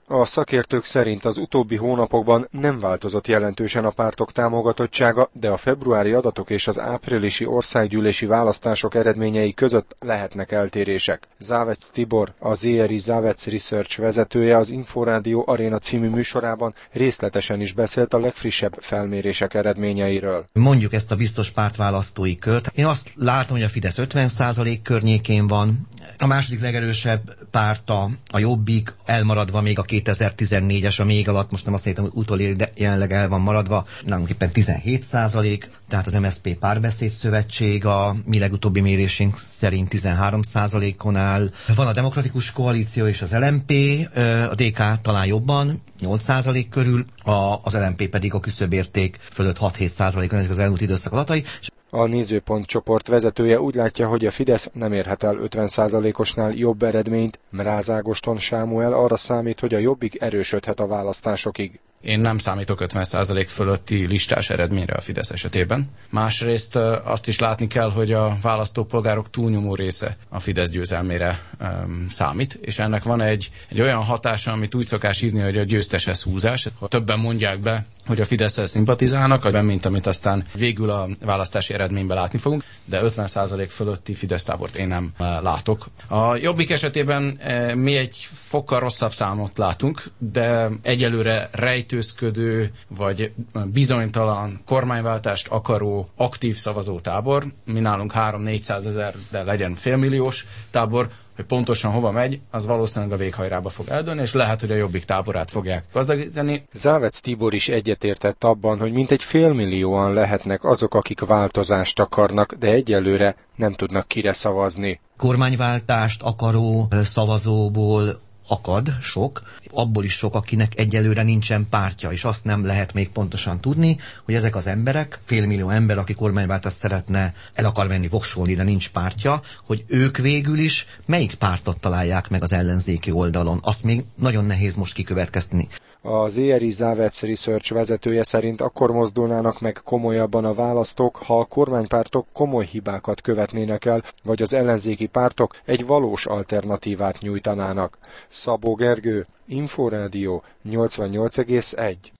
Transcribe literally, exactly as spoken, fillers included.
A szakértők szerint az utóbbi hónapokban nem változott jelentősen a pártok támogatottsága, de a februári adatok és az áprilisi országgyűlési választások eredményei között lehetnek eltérések. Závec Tibor, a zé er i Závec Research vezetője az Inforádió Aréna című műsorában részletesen is beszélt a legfrissebb felmérések eredményeiről. Mondjuk ezt a biztos pártválasztói kört. Én azt látom, hogy a Fidesz ötven százalék környékén van. A második legerősebb párta, a Jobbik, elmaradva még a kétezer-tizennégyes, a még alatt, most nem azt mondtam, hogy utolér, de jelenleg el van maradva, nálunk éppen tizenhét százalék, tehát az em es zé pé Párbeszéd Szövetség a mi legutóbbi mérésünk szerint tizenhárom százalékon áll. Van a Demokratikus Koalíció és az el em pé, a dé ká talán jobban, nyolc százalék körül, az el em pé pedig a küszöbérték fölött hat-hét százalékon, ezek az elmúlt időszak adatai. A Nézőpont csoport vezetője úgy látja, hogy a Fidesz nem érhet el ötven százalékosnál jobb eredményt. Mráz Ágoston Sámuel arra számít, hogy a Jobbik erősödhet a választásokig. Én nem számítok ötven százalék fölötti listás eredményre a Fidesz esetében. Másrészt azt is látni kell, hogy a választópolgárok túlnyomó része a Fidesz győzelmére um, számít, és ennek van egy, egy olyan hatása, amit úgy szokás hívni, hogy a győzteshez húzás. Ha többen mondják be, hogy a Fidesszel szimpatizálnak, mint amit aztán végül a választási eredményben látni fogunk, de ötven százalék fölötti Fidesz tábort én nem látok. A Jobbik esetében mi egy fokkal rosszabb számot látunk, de egyelőre rejtőzködő vagy bizonytalan kormányváltást akaró aktív szavazótábor, mi nálunk három-négyszázezer, de legyen félmilliós tábor, hogy pontosan hova megy, az valószínűleg a véghajrába fog eldőlni, és lehet, hogy a Jobbik táborát fogják gazdagítani. Závec Tibor is egyetértett abban, hogy mintegy félmillióan lehetnek azok, akik változást akarnak, de egyelőre nem tudnak kire szavazni. Kormányváltást akaró szavazóból akad sok, abból is sok, akinek egyelőre nincsen pártja, és azt nem lehet még pontosan tudni, hogy ezek az emberek, félmillió ember, aki kormányváltást szeretne, el akar menni voksolni, de nincs pártja, hogy ők végül is melyik pártot találják meg az ellenzéki oldalon. Azt még nagyon nehéz most kikövetkeztetni. A zé er i Závec Research vezetője szerint akkor mozdulnának meg komolyabban a választók, ha a kormánypártok komoly hibákat követnének el, vagy az ellenzéki pártok egy valós alternatívát nyújtanának. Szabó Gergő, Inforádió nyolcvannyolc egész egy.